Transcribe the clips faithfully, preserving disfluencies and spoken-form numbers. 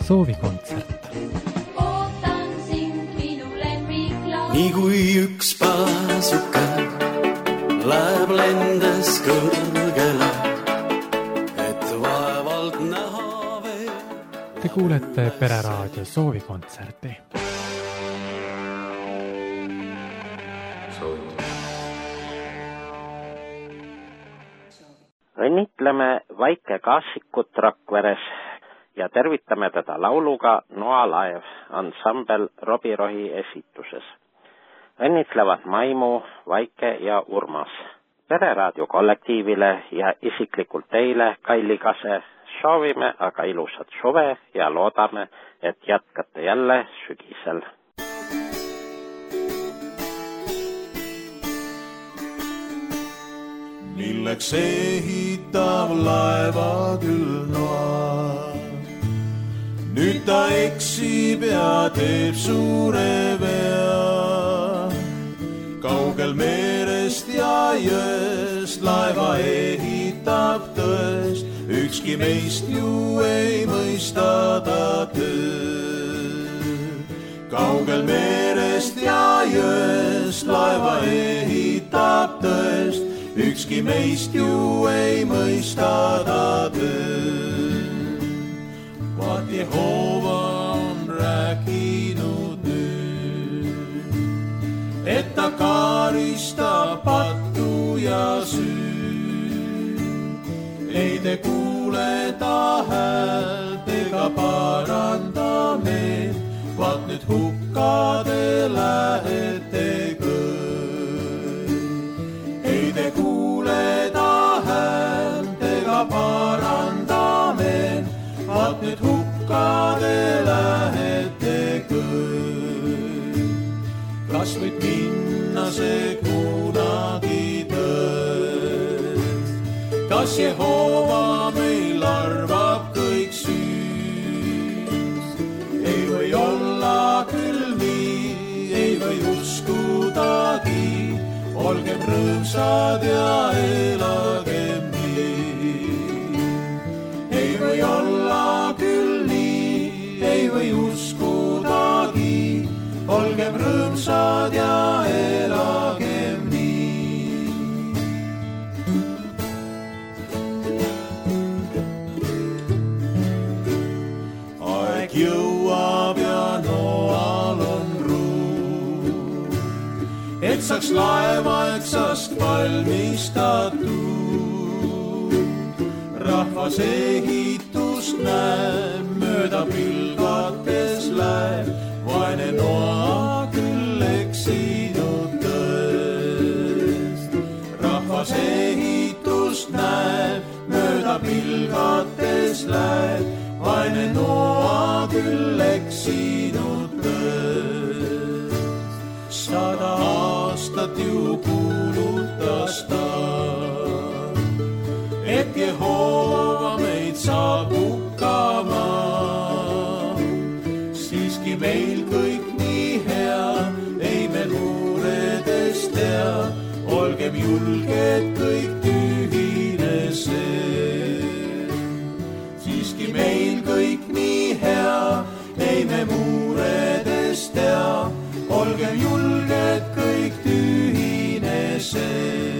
soovikontsert. Ootan sind minu lemmikla. Nii kui üks paasuke läheb lendes kõrgele, et vaevalt näha veel. Te kuulete Pereraadio soovikontserti. Õnnitleme Vaike Kaasikut Rakveres ja tervitame teda lauluga Noa laev ansambel Robirohi esituses. Õnnitlevad Maimu, Vaike ja Urmas. Pereraadio kollektiivile ja isiklikult teile, Kaili Kase, soovime aga ilusat suve ja loodame, et jätkate jälle sügisel. Milleks ehitav laeva küll noa, nüüd ta eksib ja teeb suure vea. Kaugel merest ja jõest laeva ehitab tõest, ükski meist ju ei mõista ta töö. Kaugel merest ja jõest laeva ehitab tõest, ükski meist ju ei mõista ta töö. Vaat Jehova on rääkinud nüüd, et ta karistab pattu ja süü. Ei te kuule ta häält ega paranda meid, vaat nüüd hukka te lähete kõik. Ei te kuule ta häält ega paranda meid, vaat nüüd hukka te lähete kõik. Kas võid minna see kunagi tõest? Kas Jehova meil arvab kõik süüd? Ei või olla küll nii, ei või uskudagi, olgem rõõmsad ja elagem nii. Ei või olla küll nii, ei või uskudagi, olgem rõõmsad ja elagem nii. Aeg jõuab ja noal on ruum, et saaks laevaeksast valmistatud. Rahvas ehitust näeb, mööda pilgates läheb, vaene Noa küll eksinud tõest. Rahvas ehitust näeb, mööda pilgates läheb, vaene Noa küll eksinud tõest. Sada aastat ju kuulutas ta, et Jehova meid saab hukkama. Siiski meil kõik nii hea, ei me luuredest tea, olgem julged kõik tühine see. Siiski meil kõik nii hea, ei me muuredest tea, olgem julged kõik tühine see.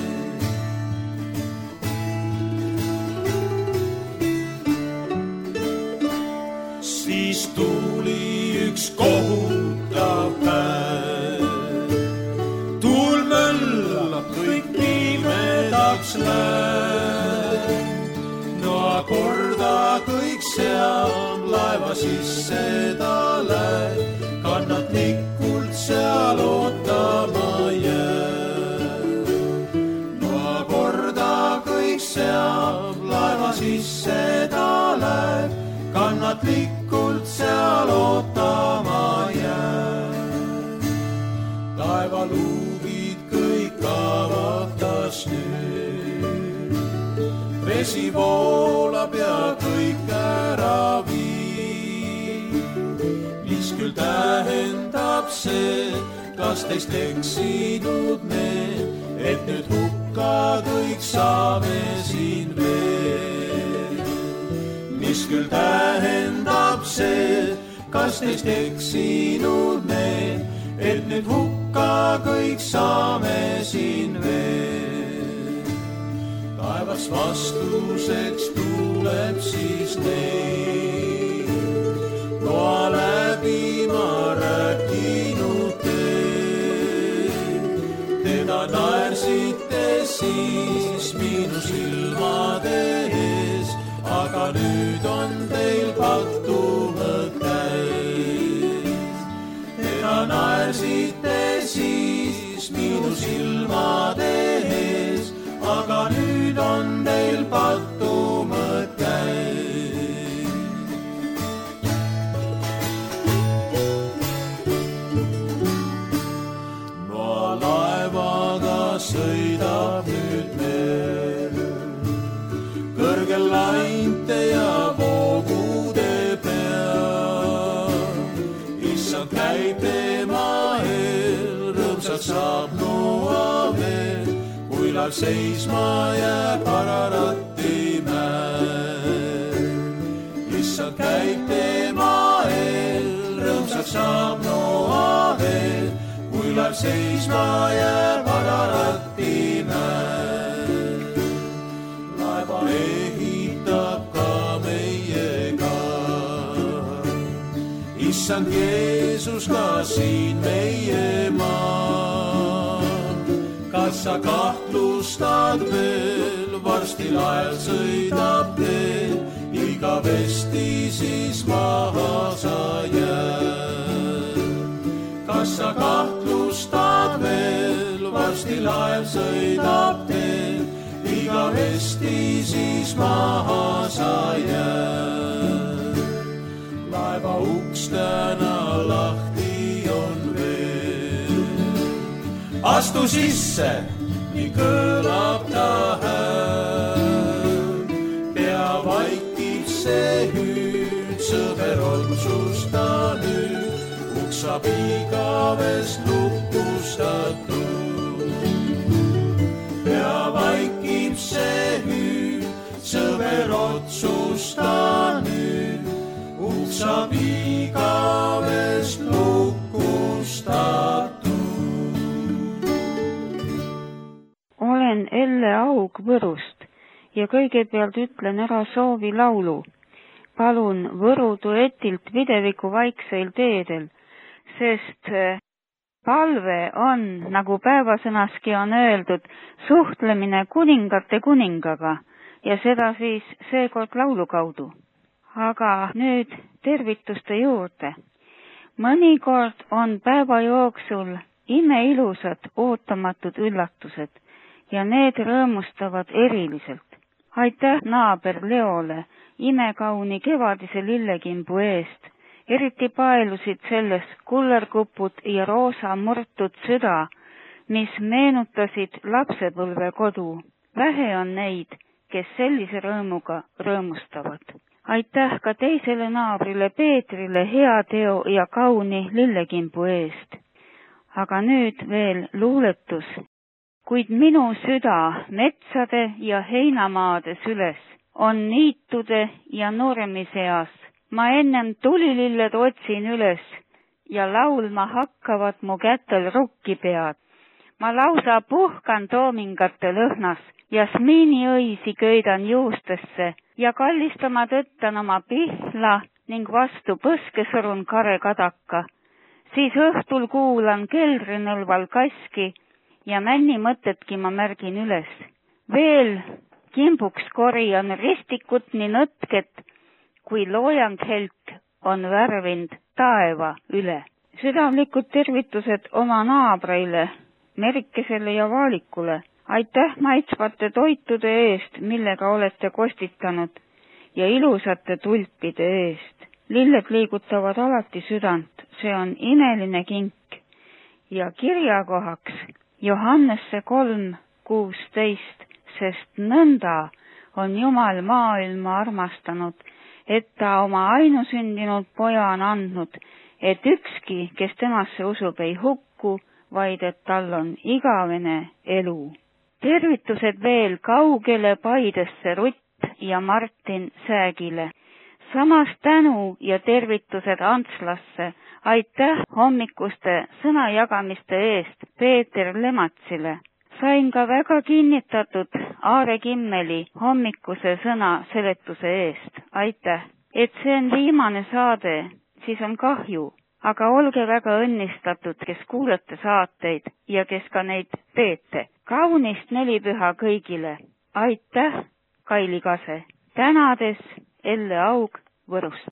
Siis tuli üks kohutav päev, tuul möllab, kõik pimedaks läheb. Noa korda kõik seab, laeva sisse ta läheb, kannatlikult seal ootama jääb. Noa korda kõik seab, laeva sisse ta läheb, kannatlikult seal ootama jääb. Taevaluugid kõik avatas nüüd, vesi voolab ja kõik ära viib. Mis küll tähendab see, kas teist eksinud me, et nüüd hukka kõik saame siin veel. Mis mis küll tähendab see, kas teist eksinud me, et nüüd hukka kõik saame siin veel. Taevas vastuseks tuleb siis neid, noa läbi ma rääkinud teed. Teda naersite siis minu silmade ees, aga nüüd on teil pattumõt käes. Teda naersite siis minu silmade ees, aga nüüd on teil pattumõt käes. Noa laevaga sõidab nüüd meel, kõrgel lainte ja voogude peal. Issand käib tema eel, rõõmsaks saab Noa veel, kui laev seisma jääb Araratti mäel. Issand käib tema eel, rõõmsaks saab Noa veel, kui laev seisma jääb Araratti mäel. Laeva ehitab ka meiega Issand Jeesus ka siin meie maal. Kas sa kahtlustad veel, varsti laev sõidab teel, igavesti siis maha sa jääd. Kas sa kahtlustad veel, varsti laev sõidab teel, igavesti siis maha sa jääd. Laeva uks täna lahti on veel, astu sisse, nii kõlab ta hääl. Pea vaikib see hüüd, sõber otsusta nüüd, uks saab igavest lukustatud. Pea vaikib see hüüd, sõber otsusta nüüd, uks saab igavest lukustatud. Olen Elle Aug Võrust ja kõigepealt ütlen ära soovi laulu. Palun Võru duetilt Videviku vaikseil teedel, sest palve on, nagu päevasõnaski on öeldud, suhtlemine kuningate kuningaga ja seda siis seekord laulu kaudu. Aga nüüd tervituste juurde. Mõnikord on päeva jooksul imeilusad ootamatud üllatused ja need rõõmustavad eriliselt. Aitäh naaber Leole imekauni kevadise lillekimbu eest. Eriti paelusid selles kullerkupud ja roosa murtud süda, mis meenutasid lapsepõlve kodu. Vähe on neid, kes sellise rõõmuga rõõmustavad. Aitäh ka teisele naabrile Peetrile hea teo ja kauni lillekimbu eest. Aga nüüd veel luuletus. Kuid minu süda metsade ja heinamaade süles on niitude ja nooremi seas. Ma ennem tulililled otsin üles ja laulma hakkavad mu kätel rukkipead. Ma lausa puhkan toomingate lõhnas, jasmiiniõisi köidan juustesse ja kallistama tõttan oma pihla ning vastu põske surun kare kadaka. Siis õhtul kuulan keldrinõlval kaski ja männi mõtetki ma märgin üles. Veel kimbuks korjan ristikut nii nõtket, kui loojang helk on värvind taeva üle. Südamlikud tervitused oma naabreile, Merikesele ja Vaalikule. Aitäh maitsvate toitude eest, millega olete kostitanud ja ilusate tulpide eest. Lilled liigutavad alati südant, see on imeline kink. Ja kirjakohaks Johannesse kolm kuusteist, sest nõnda on Jumal maailma armastanud, et ta oma ainusündinud poja on andnud, et ükski, kes temasse usub, ei hukku, vaid et tal on igavene elu. Tervitused veel kaugele Paidesse Rutt ja Martin Säägile. samas tänu ja tervitused Antslasse. Aitäh hommikuste sõnajagamiste eest Peeter Lematsile. Sain ka väga kinnitatud Aare Kimmeli hommikuse sõna seletuse eest. Aitäh. Et see on viimane saade, siis on kahju, aga olge väga õnnistatud, kes kuulate saateid ja kes ka neid teete. Kaunist nelipüha kõigile. Aitäh, Kaili Kase. Tänades Elle Aug Võrust.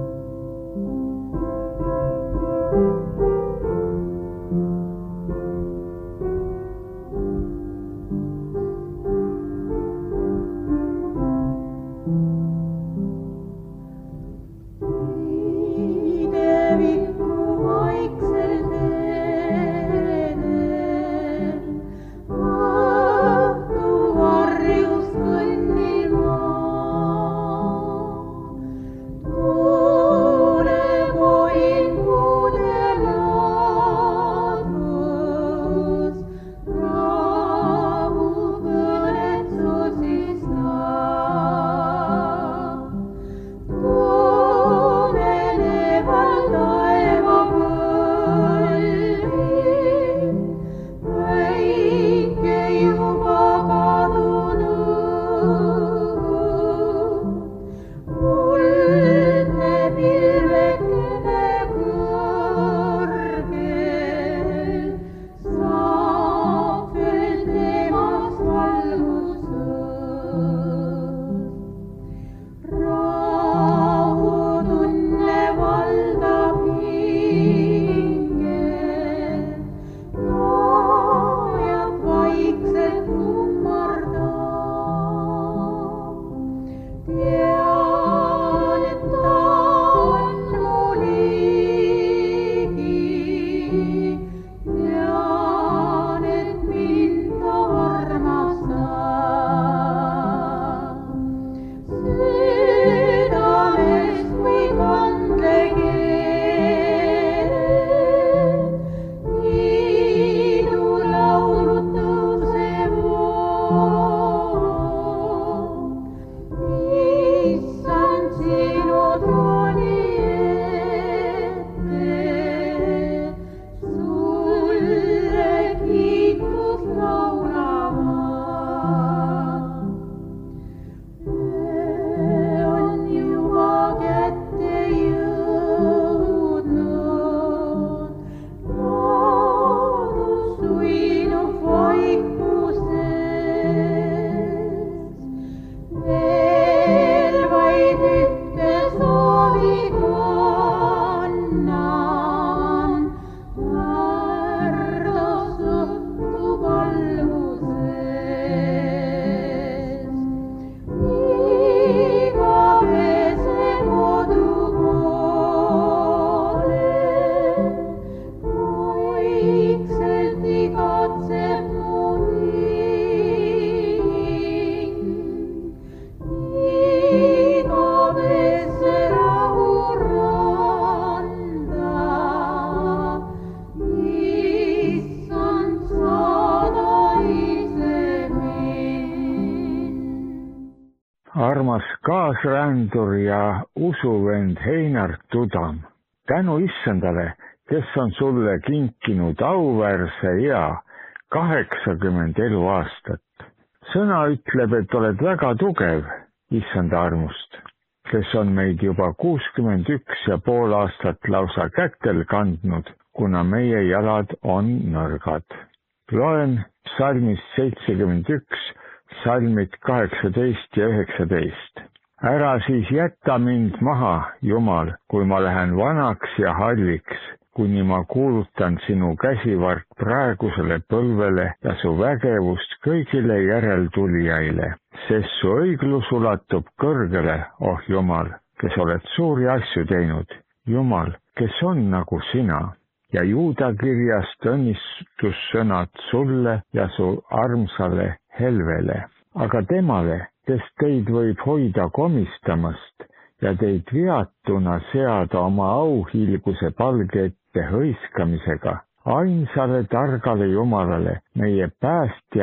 armas kaasrändur ja usuvend Heinar Tudam. Tänu issandale, kes on sulle kinkinud auväärse ea kaheksakümmend eluaastat. Sõna ütleb, et oled väga tugev issanda armust, kes on meid juba kuuskümmend üks ja pool aastat lausa kätel kandnud, kuna meie jalad on nõrgad. Loen psalmist seitsekümmend üks, salmid kaheksateist ja üheksateist. Ära siis jäta mind maha, Jumal, kui ma lähen vanaks ja halliks, kuni ma kuulutan sinu käsivart praegusele põlvele ja su vägevust kõigile järeltulijaile, sest su õiglus ulatub kõrgele, oh Jumal, kes oled suuri asju teinud, Jumal, kes on nagu sina. Ja Juuda kirjast õnnistussõnad sulle ja su armsale Helvele, aga temale, kes teid võib hoida komistamast ja teid viatuna seada oma auhiilguse palge ette hõiskamisega, ainsale targale Jumalale, meie päästjale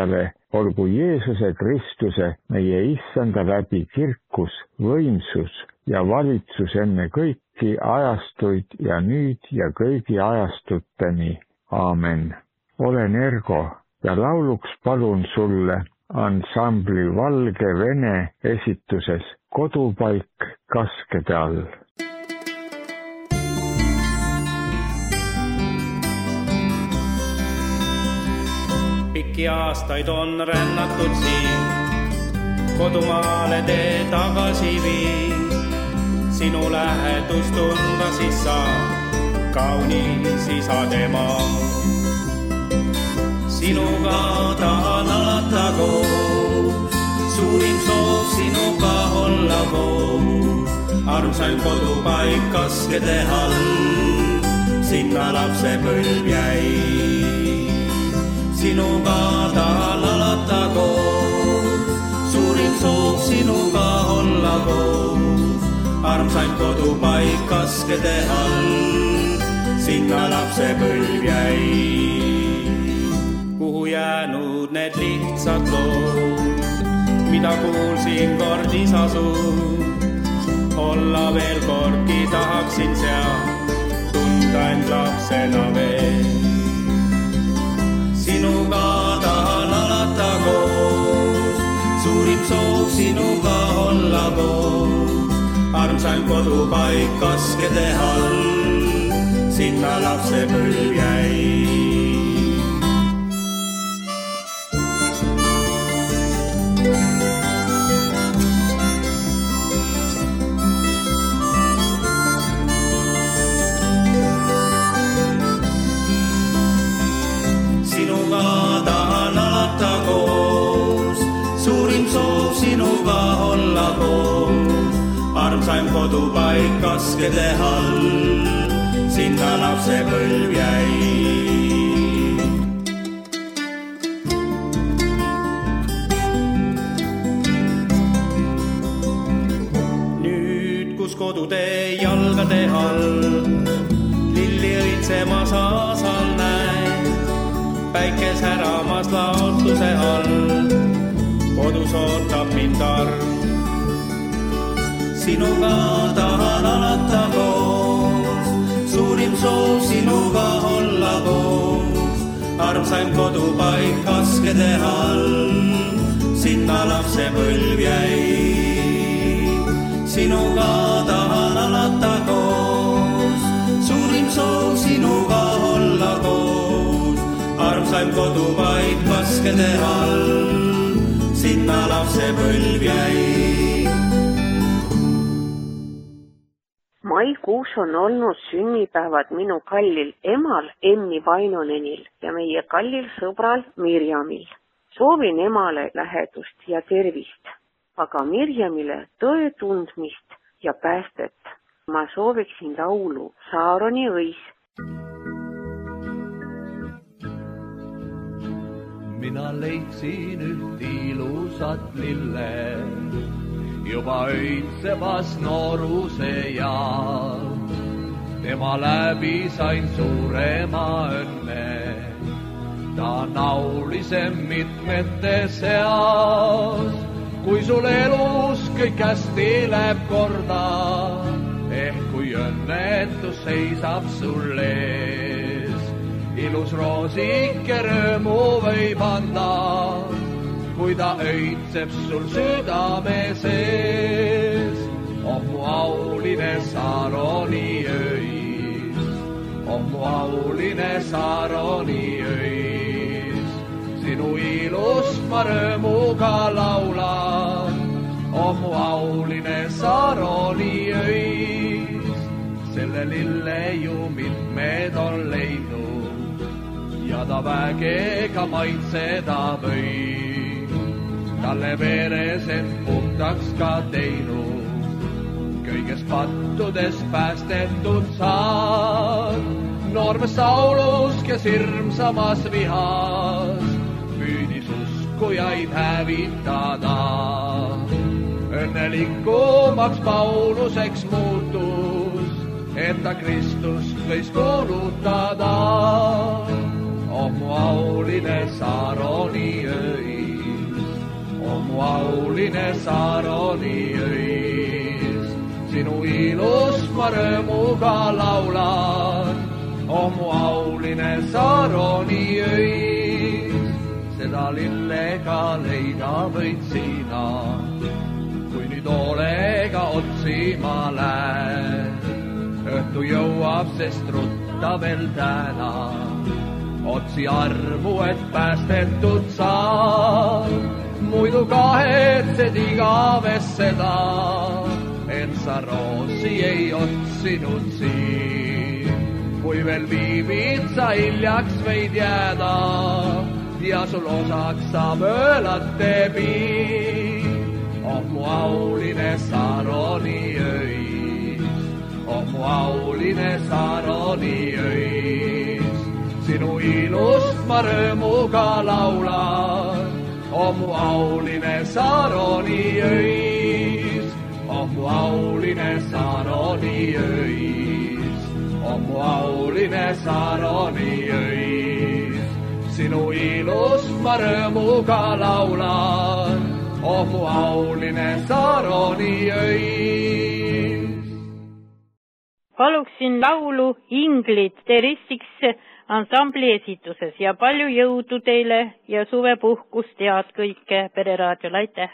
olgu Jeesuse Kristuse, meie issanda läbi kirkus, võimsus ja valitsus enne kõiki ajastuid ja nüüd ja kõigi ajastuteni. Aamen. Olen Ergo ja lauluks palun sulle ansambli Valgevene esituses Kodupaik kaskede all. Pikki aastaid on rännatud siin, kodumaale tee tagasi vii. Sinu lähedust tunda siis saab kaunis isademaa. Sinuga tahan alata koos, suurim soov sinuga olla koos. Armsaim kodupaik kaskede all, sinna lapse põlv jäi. Sinuga tahan alata koos, suurim soov sinuga olla koos. Armsaim kodupaik kaskede all, sinna lapse põlv jäi. Kuhu jäänud need lihtsad lood, mida kuulsin kord isa suud. Olla veel kordki tahaksin seal, tunda end lapsena veel. Sinuga tahan alata koos, suurim soov sinuga olla koos. Armsaim kodupaik kaskede all, sinna lapse põlv jäi. Sinuga tahan alata koos, suurim soov sinuga olla koos. Armsaim kodupaik kaskede all, sinna lapse põlv jäi. Nüüd, kus kodutee jalgade all, lilli õitsemas aasal näed, päikes äramas laotuse all, kodus ootab mind arm. Sinuga tahan alata koos, suurim soov sinuga olla koos. Armsaim kodupaik kaskede all, sinna lapse põlv jäi. Sinuga tahan alata koos, suurim soov sinuga olla koos. Armsaim kodupaik kaskede all, sinna lapse põlv jäi. Maikuus on olnud sünnipäevad minu kallil emal Emmi Vainonenil ja meie kallil sõbral Mirjamil. Soovin emale lähedust ja tervist, aga Mirjamile tõe tundmist ja päästet. Ma sooviksin laulu Saaroni õis. Mina leidsin üht ilusat lille, juba õitsevas nooruse ja tema läbi sain suurema õnne. Ta naulisem mitmete seas, kui sul elus kõik hästi läheb korda, ehk kui õnnetus seisab sul ees. Ilus roosike rõõmu võib anda, kui ta õitseb sul südame sees. On mu auline Saaroni öis, on mu auline Saaroni öis. Sinu ilust ma rõõmuga laulan, on mu auline Saaroni öis. Selle lille ju mitmed on leidnud ja ta vägega maitseda võib. Talle veres end puhtaks ka teinud, kõigest pattudest päästetud saad. Noormes Saulus, kes hirmsamas vihas, püüdis uskujaid hävitada. Õnnelikumaks Pauluseks muutus, et ta Kristust võis kuulutada. On mu auline Saaroni öis. mu auline Saaroni öis. Sinu ilust ma rõõmuga laulan, oh mu auline Saaroni öis. Seda lillega leida võid sina, kui nüüd hoolega otsima lähed. Õhtu jõuab, sest rutta veel täna, otsi arvu, et päästetud saab. Muidu kahetsed igavest seda, et sa roosi ei otsinud siin. Kui veel viibid, sa hiljaks võid jääda ja sul osaks saab öölate piin. Oh mu auline Saaroni öis, oh mu auline Saaroni öis. Sinu ilust ma rõõmuga laulan, oh mu auline Saaroni öis, oh mu auline Saaroni öis, oh mu auline Saaroni öis. Sinu ilust ma rõõmuga laulan, oh mu auline Saaroni öis. Paluksin laulu Inglid Teristiks ansambli esituses ja palju jõudu teile ja suvepuhkust head kõike Pereraadiol, aitäh!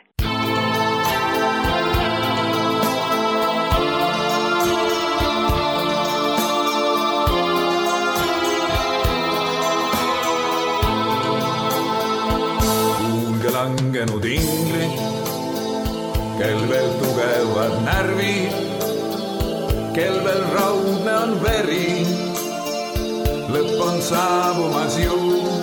Kuulge langenud inglid, kel veel tugevad närvid, kel veel raudne on veri, lõpp on saabumas ju.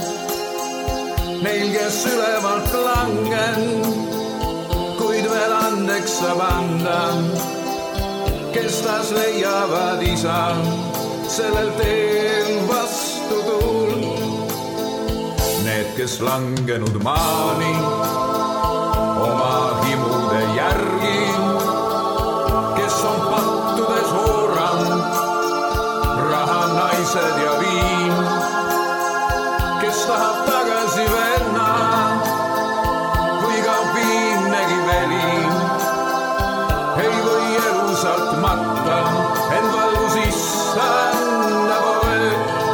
Neil, kes ülevalt langen, kuid veel andeks saab anda, kes taas leiavad isa sellel teel vastu tuul. Need, kes langenud maani oma himude järgi, kes on pattudes hoorand, raha, naised ja viin, kes tahab tagasi venna, kui ka viimnegi veli, ei või elusalt matta, end valgus issanda poe.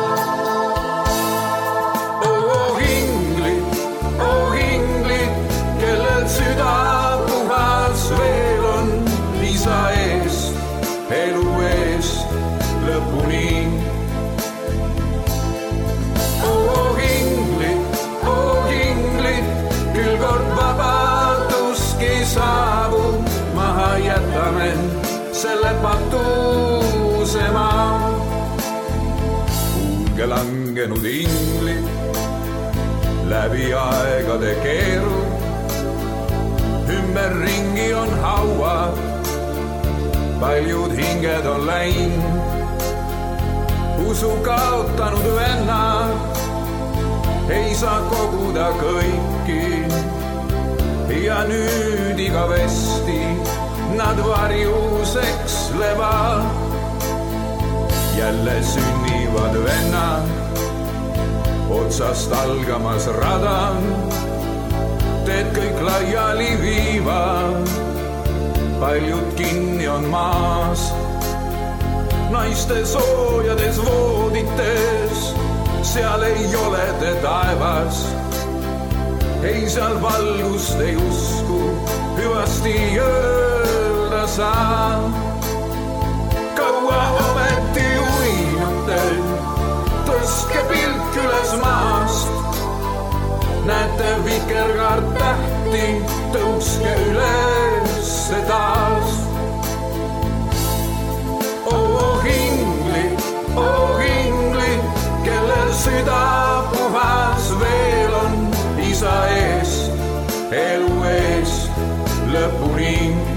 Oh inglid, oh inglid, kellel süda puhas veel on, isa eest, elu eest, lõpuni. Oh inglid, oh inglid, küll kord vabaduski saabub, maha jätame selle patuse maa. Kuulge langenud inglid, läbi aegade keeru, ümber ringi on hauad, paljud hinged on läinud, usu kaotanud vennad, ei saa koguda kõiki ja nüüd igavesti nad varjus ekslevad. Jälle sünnivad vennad, otsast algamas rada, teed kõik laiali viivad, paljud kinni on maas, naiste soojades voodites, seal ei ole te taevas, ei seal valgust ei usku, hüvasti öelda saa. Kaua ometi uinute, tõstke pilk üles maast, näete vikerkaart tähti, tõuske üles taas. Oh inglid, oh inglid, kellel süda puhas veel on, isa eest, elu eest, lõpuni.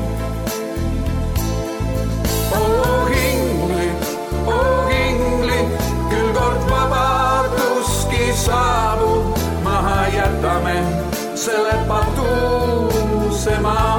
Oh inglid, oh inglid, küll kord vabaduski saabub, maha jätame selle patuse maa.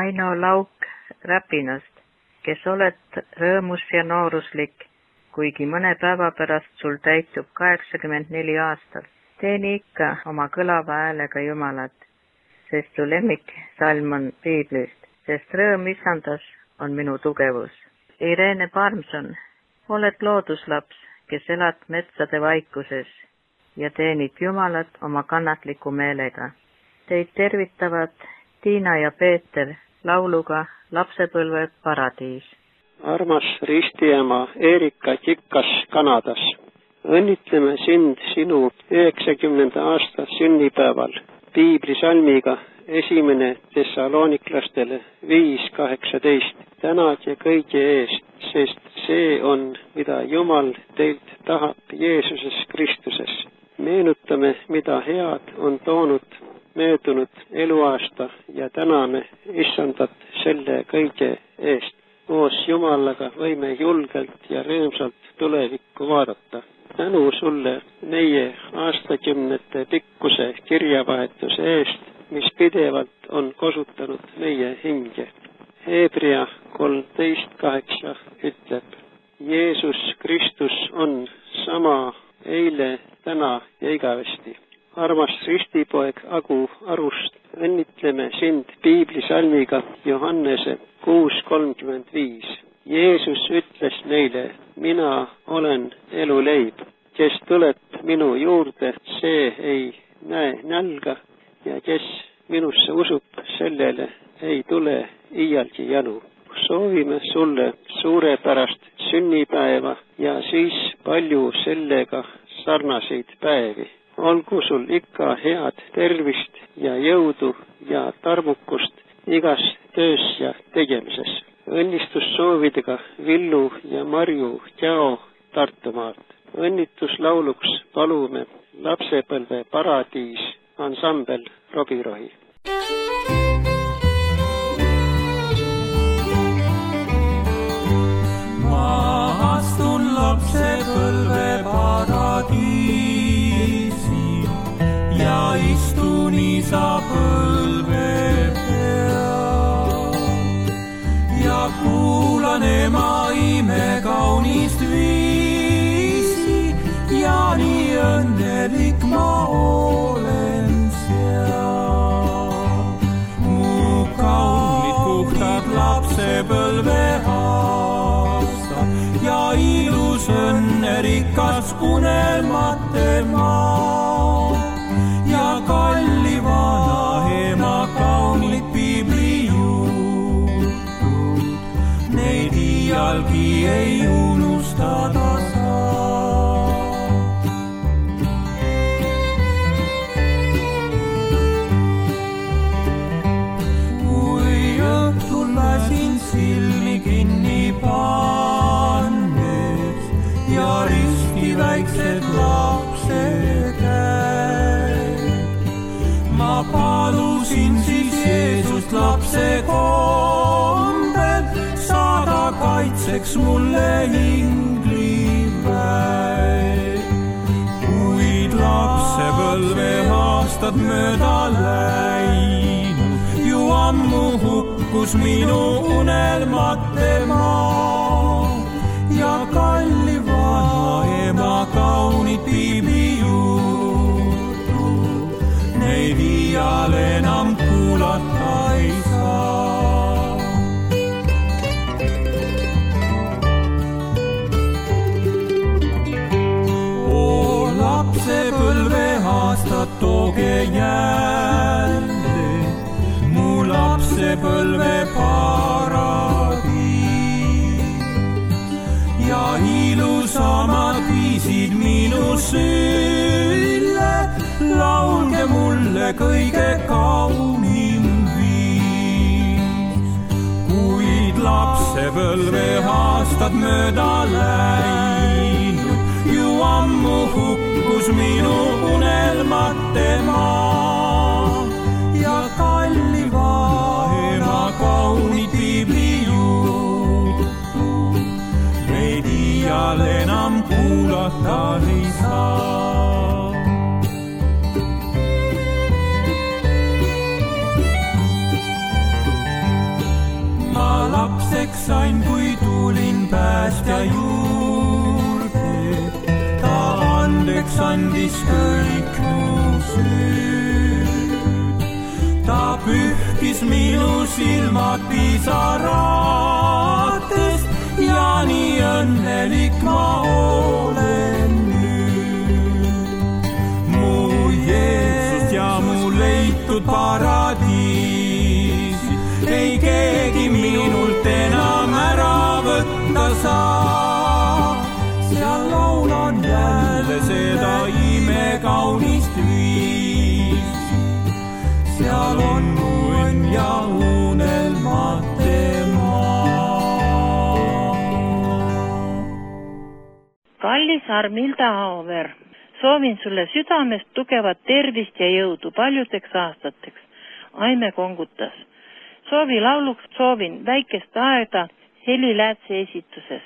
Aino Lauk Räpinast, kes oled rõõmus ja nooruslik, kuigi mõne päeva pärast sul täitub kaheksakümmend neli aastat. Teeni ikka oma kõlava häälega Jumalat, sest su lemmiksalm on Piiblist, sest rõõm isandas on minu tugevus. Irene Parmson, oled looduslaps, kes elad metsade vaikuses ja teenid Jumalat oma kannatliku meelega. Teid tervitavad Tiina ja Peeter lauluga Lapsepõlve paradiis. Armas ristiema Erika Tikas Kanadas. Õnnitleme sind sinu üheksakümnenda aasta sünnipäeval piiblisalmiga esimene Thessaloniklastele viis kaheksateist. Tänad ja kõige eest, sest see on, mida Jumal teilt tahab Jeesuses Kristuses. Meenutame, mida head on toonud möödunud eluaasta ja täname Issandat selle kõige eest. Koos Jumalaga võime julgelt ja rõõmsalt tulevikku vaadata. Tänu sulle meie aastakümnete pikkuse kirjavahetuse eest, mis pidevalt on kosutanud meie hinge. Hebrea kolmteist kaheksa ütleb, Jeesus Kristus on sama eile, täna ja igavesti. Armas ristipoeg Agu Arust, õnnitleme sind piiblisalmiga Johannese kuus kolmkümmend viis. Jeesus ütles meile, mina olen eluleib, kes tuleb minu juurde, see ei näe nälga ja kes minusse usub, sellele ei tule iialgi janu. Soovime sulle suurepärast sünnipäeva ja siis palju sellega sarnaseid päevi. Olgu sul ikka head tervist ja jõudu ja tarmukust igas töös ja tegemises. Õnnistussoovidega Villu ja Marju Tjao Tartumaalt. Õnnituslauluks palume Lapsepõlve paradiis ansambel Robirohi. Ma astun lapsepõlve paradiisi ja istun isa põlve peal ja kuulan ema imekaunist viisi ja nii õnnelik ma olen seal. Mu kaunid puhtad lapsepõlve ja ilus õnnerikas unelmate maa ja kalli vana ema kaunid piibli jutud, neid iialgi ei unustada saa. Kui õhtul lasin silmi kinni pannes ja risti väiksed lapsed käed, ma palusin siis Jeesust lapse kombel, saada kaitseks mulle ingliväed. Kuid lapsepõlve aastad mööda läinud, ju ammu hukkus minu unelmate maa ja kalli vana ema kaunid piibli jutud, neid iial enam kuulata ei saa. O lapsepõlve aastad, tooge jälle mu lapsepõlve paradiis ja ilusamad viisid minu sülle, laulge mulle kõige kaunim viis. Kuid lapsepõlve aastad mööda läinud, ju ammu hukkus minu unelmate maa ja kalli vana kaunid piibli jutud, neid iial enam kuulata ei saa. sain, kui tulin päästja juurde. Ta andeks andis kõik mu süüd. Ta pühkis minu silmad pisaratest ja nii õnnelik ma olen nüüd. Mu Jeesus ja mu leitud paradiis ei keegi minult enam ära võtta saa. Seal laulan jälle seda imekaunist viisi. Seal on mu õnn ja unelmate maa. Kallis Armilda Haaver, soovin sulle südamest tugevat tervist ja jõudu paljudeks aastateks. Aime kongutas. Soovi lauluks soovin väikest aega Heli Läätse esituses.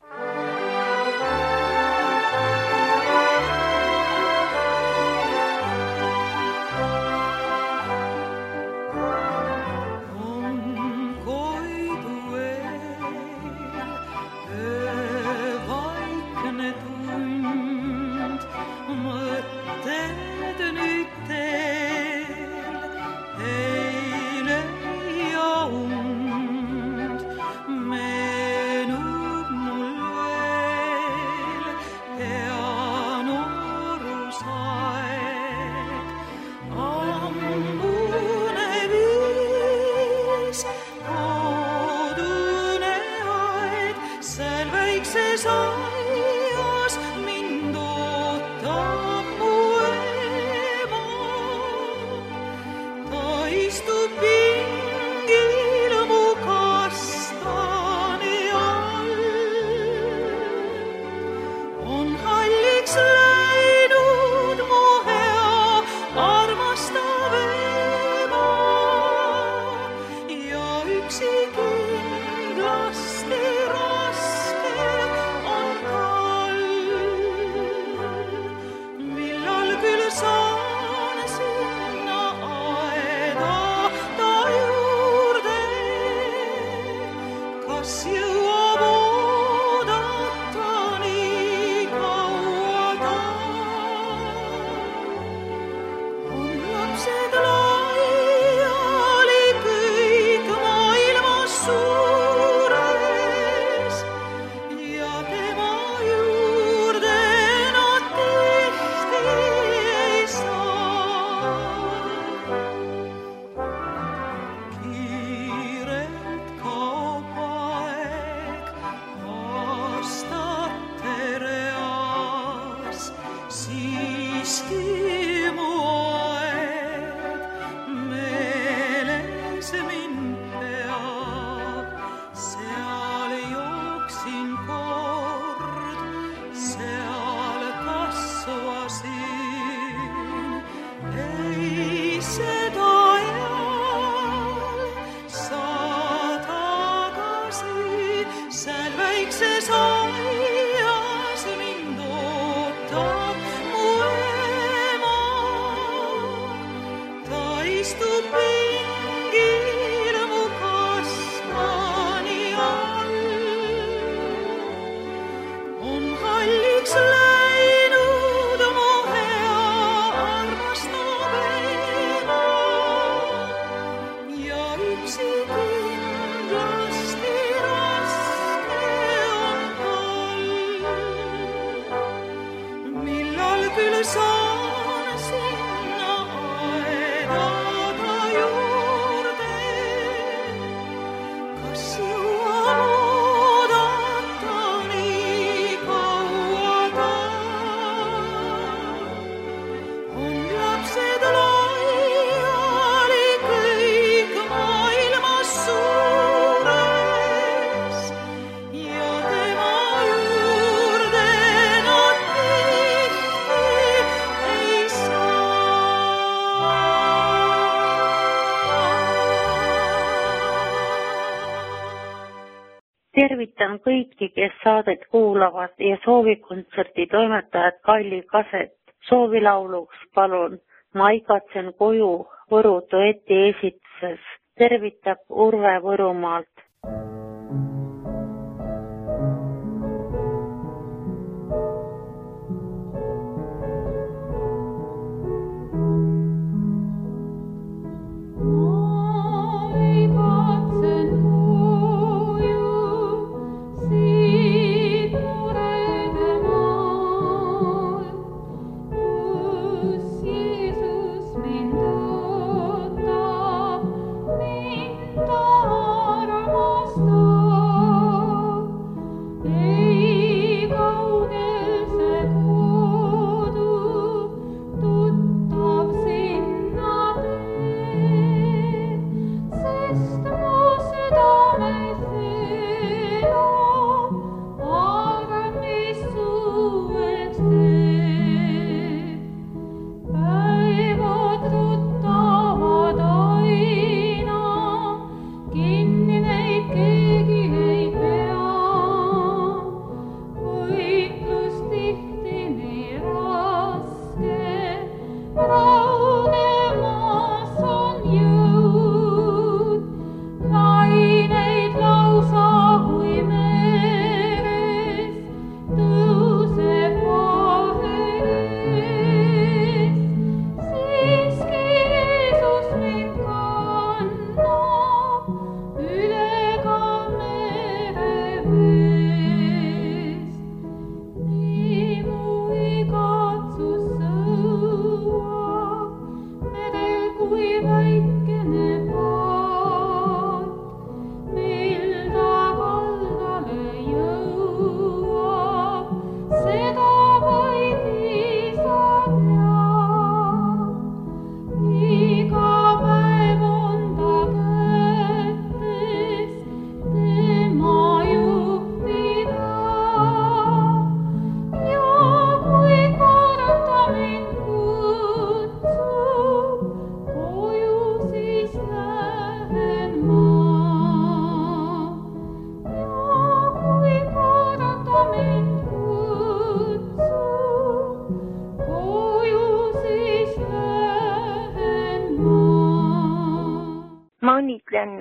Tervitan kõiki, kes saadet kuulavad ja soovikontserti toimetajad Kalli Kaset. Soovilauluks palun Ma igatsen koju Võru dueti esituses. Tervitab Urve Võrumaalt.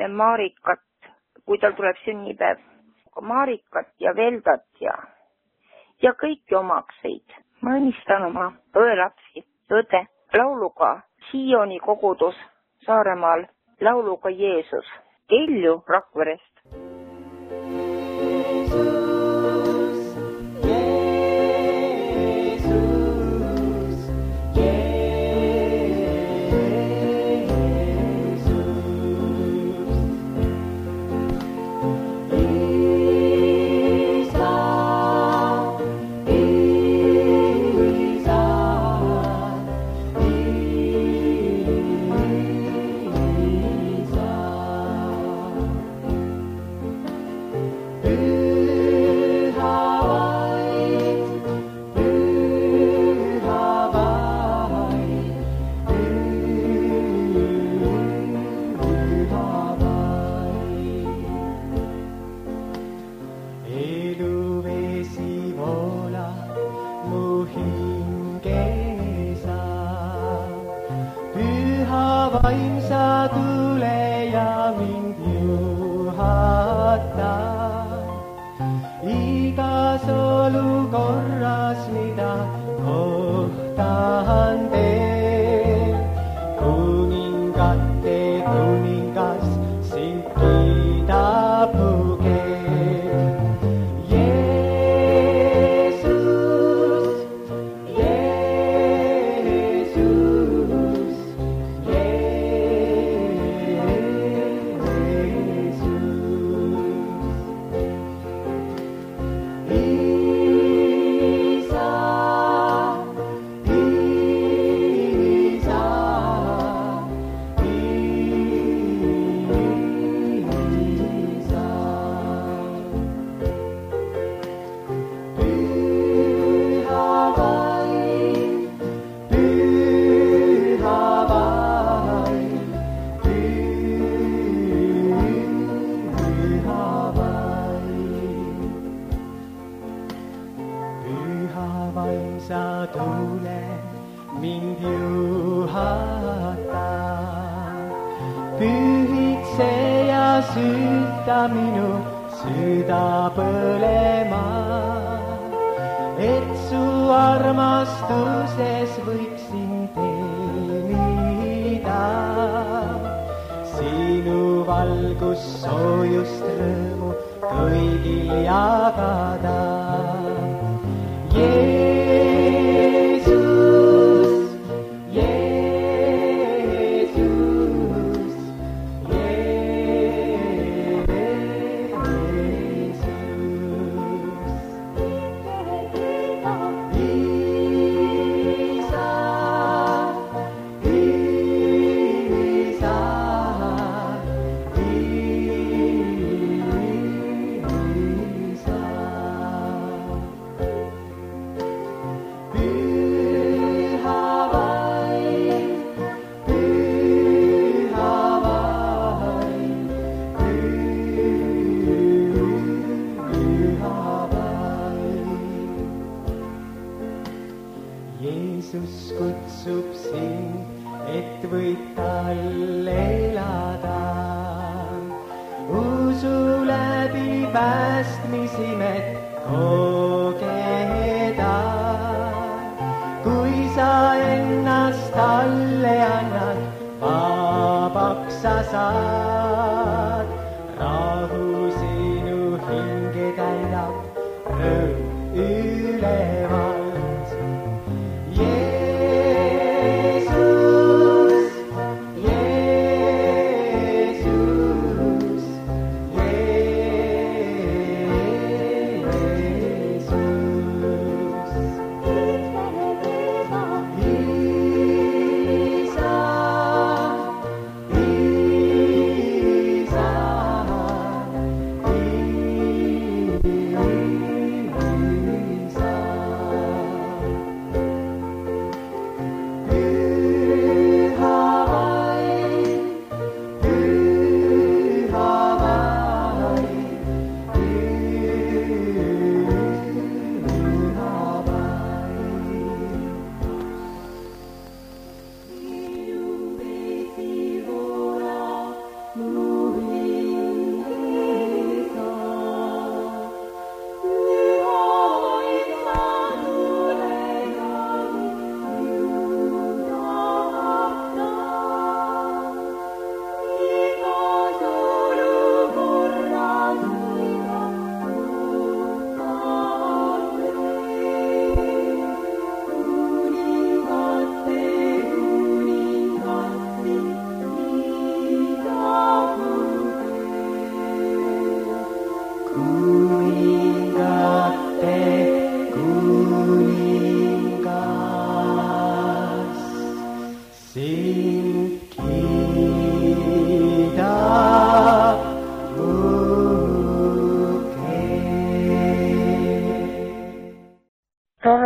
Marikat, kui tal tuleb sünnipäev. Marikat ja Veldat ja, ja kõiki omakseid. Ma õnnistan oma õelapsi, õde, lauluga Sioni kogudus Saaremaal, lauluga Jeesus, Kelju Rakverest.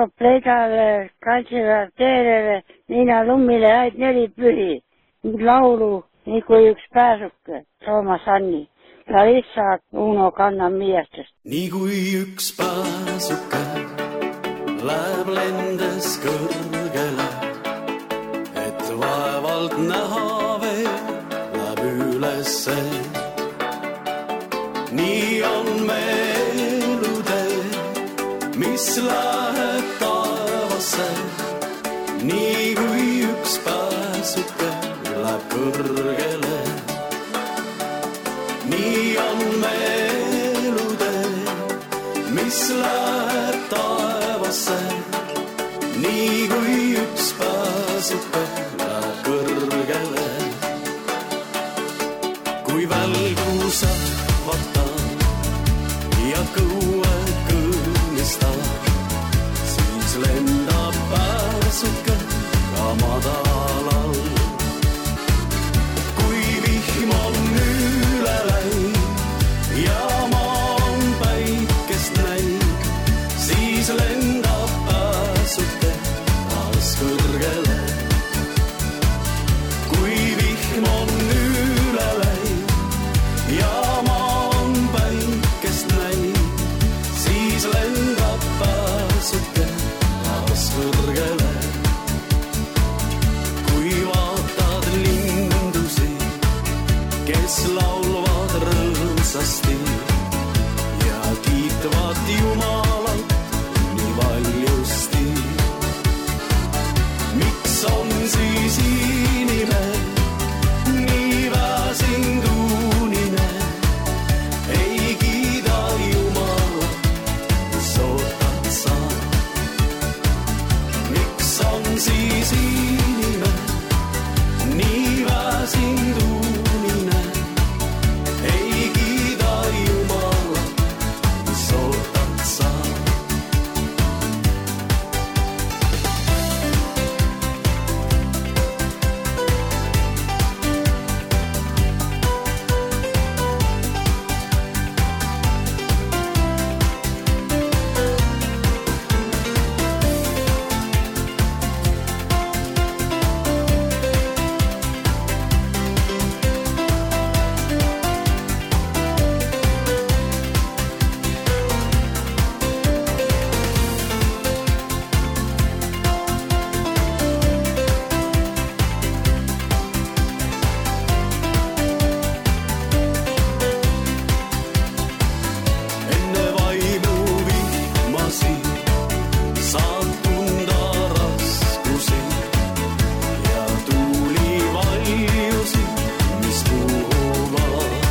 Arvo Pledale, Kaitsevär Teelele, Niina Lummile häid neli pühi. Laulu Nii kui üks pääsuke, Toomas Anni. Larissa Uno Kannan Miestest. Nii kui üks pääsuke läheb lendes kõrgele, et vaevalt näha veel läheb ülesse. Nii on me elutee, mis läheb taevasse. Nii kui üks pääsuke läheb kõrgele. Nii on me elutee, mis läheb taevasse. Nii kui üks pääsuke läheb kõrgele. Kui välgu sähvata ja kõue kõnnistab, siis lendab pääsuke ka madalal. Kui vihm on üle läinud ja maa on päikest näinud, siis lendab pääsuke taas kõrgele. Kui vihm on üle läinud ja maa on päikest näinud, siis lendab pääsuke taas kõrgele. Kui vaatad lindusi, kes laulvad rõõmsasti ja kiitvad Jumalat nii valjusti. Miks on siis inimene nii väsinduunine, ei kiida Jumalat, mis ootad sa? Miks on siis inimene nii väsinduunine, ei kiida Jumalat, mis ootad sa? Enne vaimu vihmasi saad tunda raskusi ja tuuli valjusi, mis puhuvad.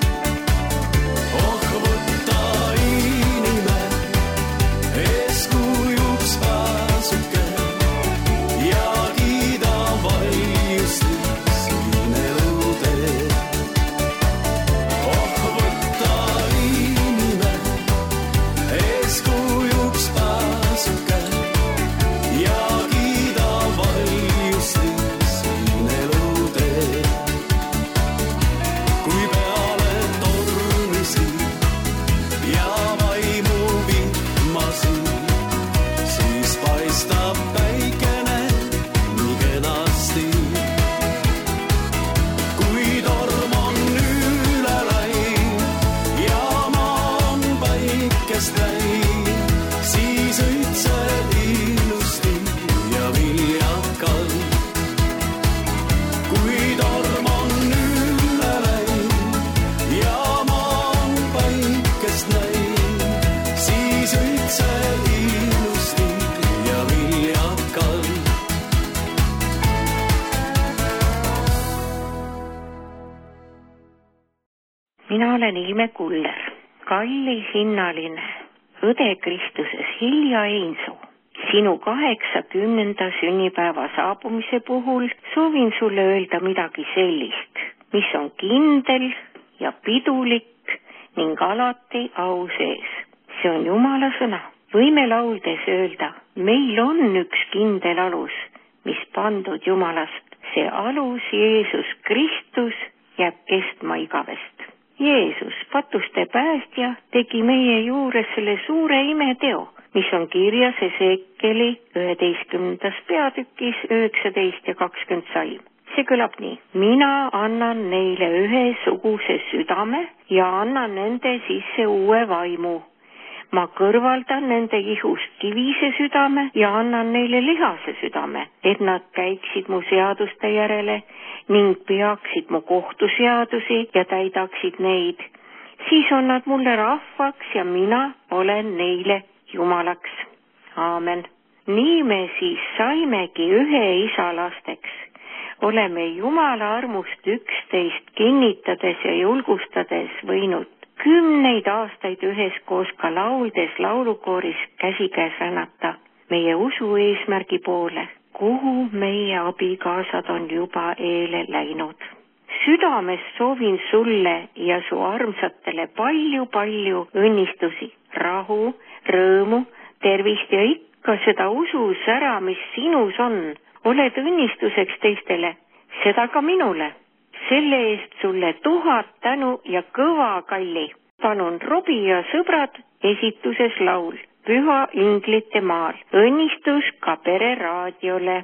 Oh, võta inime eeskujuks pääsuke ja kiida valjusti siin elutee. Oh, võta inime eeskujuks pääsuke ja kiida valjusti siin elutee. Kui peale tormisi ja vaimu vihmasi, siis paistab päikene nii kenasti. Kui torm on üle läinud ja maa on päikest näinud, siis õitsed ilusti ja viljakalt. Kui torm on üle läinud ja maa on päikest näinud, siis õitsed ilusti ja viljakalt. Mina olen Ilme Kuller, kallis hinnaline õde Kristuses Hilja Einsoo. Sinu kaheksakümnenda sünnipäeva saabumise puhul soovin sulle öelda midagi sellist, mis on kindel ja pidulik ning alati au sees. See on Jumala sõna. Võime lauldes öelda, meil on üks kindel alus, mis pandud Jumalast. See alus, Jeesus Kristus, jääb kestma igavest. Jeesus, patuste päästja, tegi meie juures selle suure imeteo. mis on kirjas Esekieli üheteistkümnendas peatükis üheksateist ja kakskümmend salm. See kõlab nii. Mina annan neile ühesuguse südame ja annan nende sisse uue vaimu. Ma kõrvaldan nende ihust kivise südame ja annan neile lihase südame, et nad käiksid mu seaduste järele ning peaksid mu kohtuseadusi ja täidaksid neid. Siis on nad mulle rahvaks ja mina olen neile Jumalaks. Aamen. Nii me siis saimegi ühe isa lasteks. Oleme Jumala armust üksteist kinnitades ja julgustades võinud kümneid aastaid üheskoos ka lauldes laulukooris käsikäes rännata meie usu eesmärgi poole, kuhu meie abikaasad on juba eele läinud. Südamest soovin sulle ja su armsatele palju-palju õnnistusi, rahu, rõõmu, tervist ja ikka seda usus ära, mis sinus on. Oled õnnistuseks teistele, seda ka minule. Selle eest sulle tuhat tänu ja kõva kalli. Palun Robi ja sõbrad esituses laul Püha inglite maal. Õnnistus ka pereraadiole.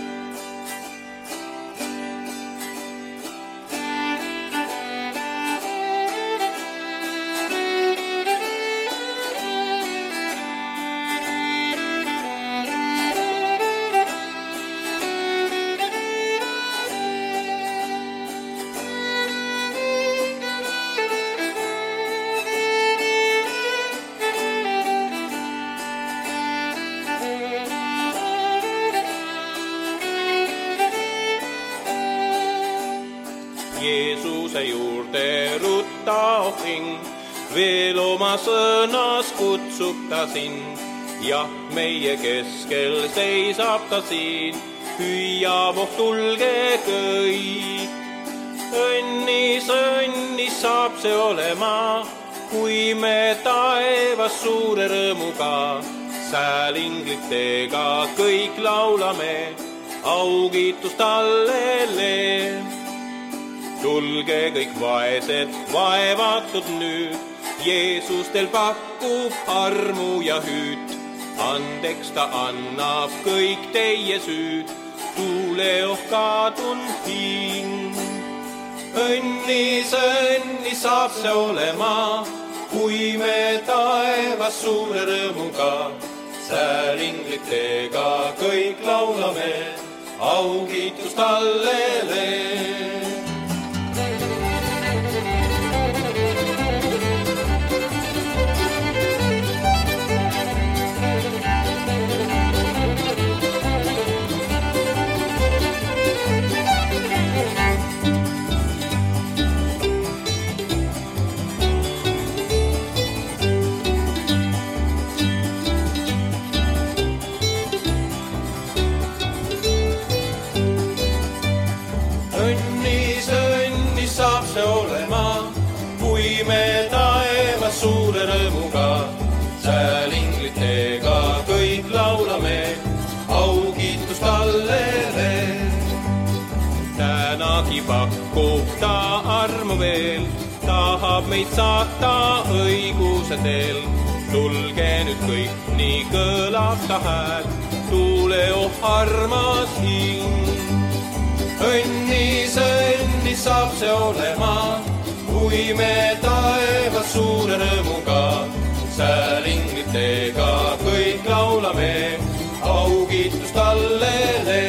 Jeesuse juurde rutta ohving, veel oma sõnas kutsub ta sind. Jah, meie keskel seisab ta siin, hüüab, oh tulge kõik. Õnnis, õnnis saab see olema, kui me taevas suure rõõmuga säälinglitega kõik laulame, augiitust allele. Tulge kõik vaesed, vaevatud nüüd, Jeesus teil pakub armu ja hüüd. Andeks ta annab kõik teie süüd, tuule oh kadunud hing. Õnnis, õnnis saab see olema, kui me taevas suure rõõmuga säälinglitega kõik laulame, augiitust allele. Suure rõõmuga säälinglitega kõik laulame, augiitust allele. Tänagi pakub ta armu veel, tahab meid saata õiguse teel. Tulge nüüd kõik, nii kõlab ta hääl, tuule oh armas hing. Õnnis, õnnis saab see olema, kui me taevas suure rõõmuga säälinglitega kõik laulame, augiitust allele.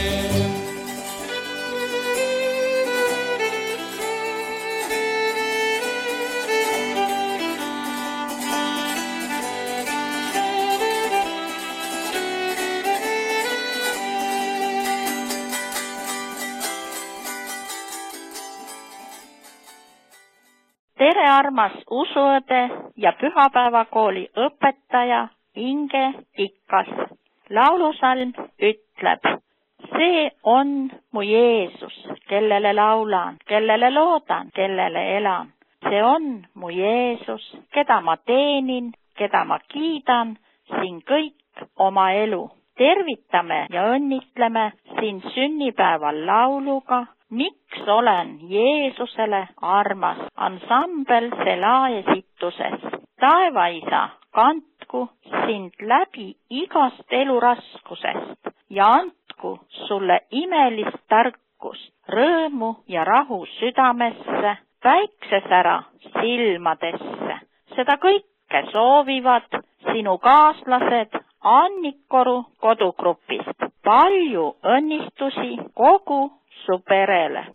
Tere armas usuõde ja pühapäevakooli õpetaja Inge Tikkas. Laulusalm ütleb, see on mu Jeesus, kellele laulan, kellele loodan, kellele elan. See on mu Jeesus, keda ma teenin, keda ma kiidan, siin kõik oma elu. Tervitame ja õnnitleme siin sünnipäeval lauluga, miks olen Jeesusele armas, ansambel Sela esituses. Taevaisa, kandku viigu sind läbi igast eluraskusest ja andku sulle imelist tarkust, rõõmu ja rahu südamesse, päiksesära silmadesse. Seda kõike soovivad sinu kaaslased Annikoru kodugrupist. Palju õnnistusi kogu su perele.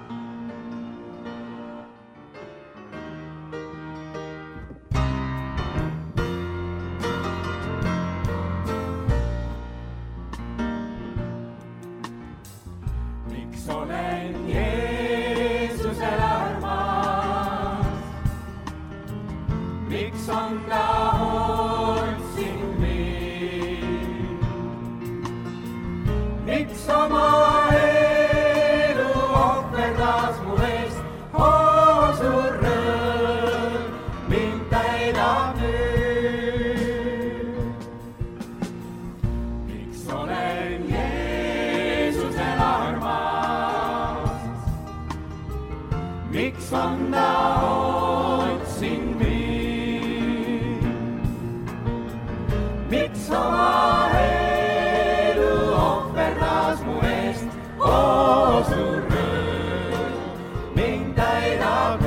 Miks olen Jeesusel armas? Miks on ta hoidnud mind? Miks oma elu ohverdas mu eest? Oo, suur rõõm mind täidab nüüd. Miks olen Jeesusel armas? Miks on ta otsinud mind? Miks oma elu ohverdas mu eest? Oo, suur rõõm mind täidab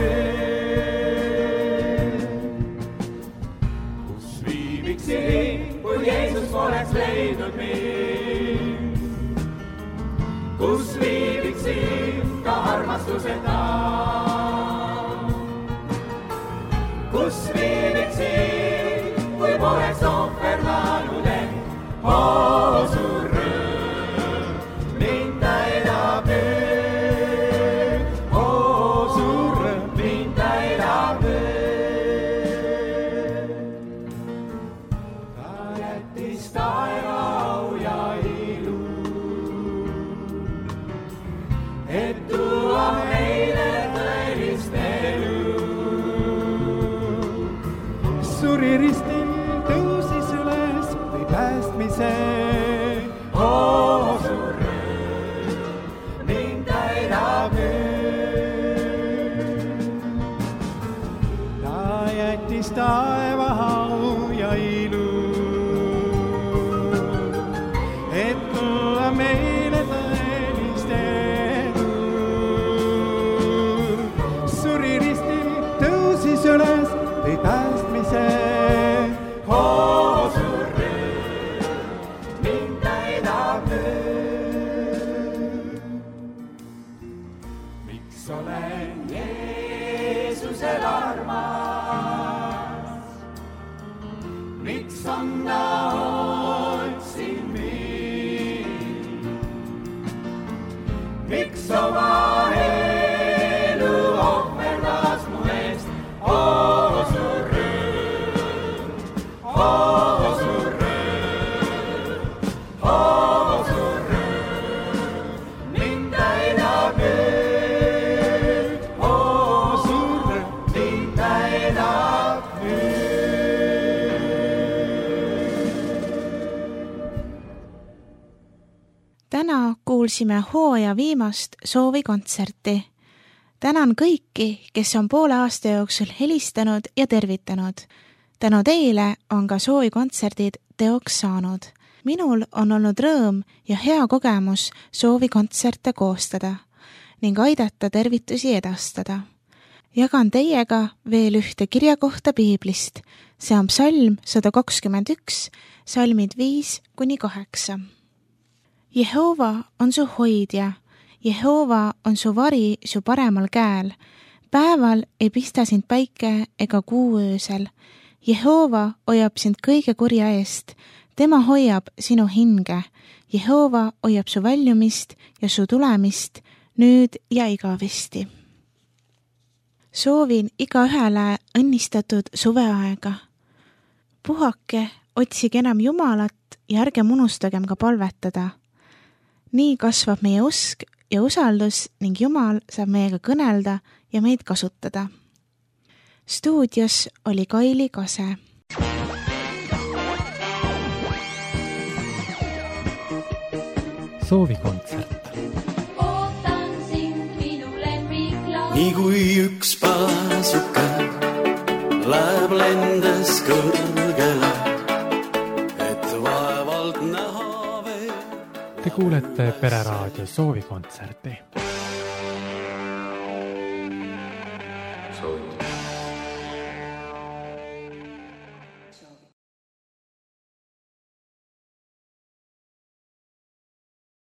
nüüd. Kus viibiksin, kui Jeesus poleks leidnud mind? Kus viibiksin ka armastuseta? Kus viibiksin, kui poleks ohverdanud end? Oo, suur rõõm mind täidab nüüd. Oo, suur rõõm mind täidab nüüd. Ta jättis taeva au ja ilu, et tuua meile tõelist elu. Suri ristil, tõusis üles, tõi päästmise. Oo, suur rõõm mind täidab nüüd. Ta jättis taeva au ja ilu, et tuua meile tõelist elu. Suri ristil, tõusis üles, tõi päästmise. Oo, suur rõõm mind täidab nüüd. Miks olen Jeesusel armas? Miks on ta otsinud mind? Miks oma elu ohverdas mu eest? Oo, suur rõõm, oo, suur rõõm, oo, suur rõõm mind täidab nüüd. Oo, suur rõõm mind täidab nüüd. Täna kuulsime hooaja viimast soovikontserti. Tänan kõiki, kes on poole aasta jooksul helistanud ja tervitanud. Tänu teile on ka soovikontserdid teoks saanud. Minul on olnud rõõm ja hea kogemus soovikontserte koostada ning aidata tervitusi edastada. Jagan teiega veel ühte kirjakohta piiblist. See on psalm sada kakskümmend üks, salmid viis kuni kaheksa. Jehova on su hoidja, Jehova on su vari su paremal käel. Päeval ei pista sind päike ega kuu öösel. Jehova hoiab sind kõige kurja eest. Tema hoiab sinu hinge. Jehova hoiab su väljumist ja su tulemist nüüd ja igavesti. Soovin igaühele õnnistatud suveaega. Puhake, otsige enam Jumalat ja ärgem unustagem ka palvetada. Nii kasvab meie usk ja usaldus ning Jumal saab meiega kõnelda ja meid kasutada. Stuudios oli Kaili Kase. Soovikontsert. Ootan sind minu lemmiklaul. Nii kui üks paasuke läheb lendes kõrgele, Te kuulete Pereraadio soovikontserti.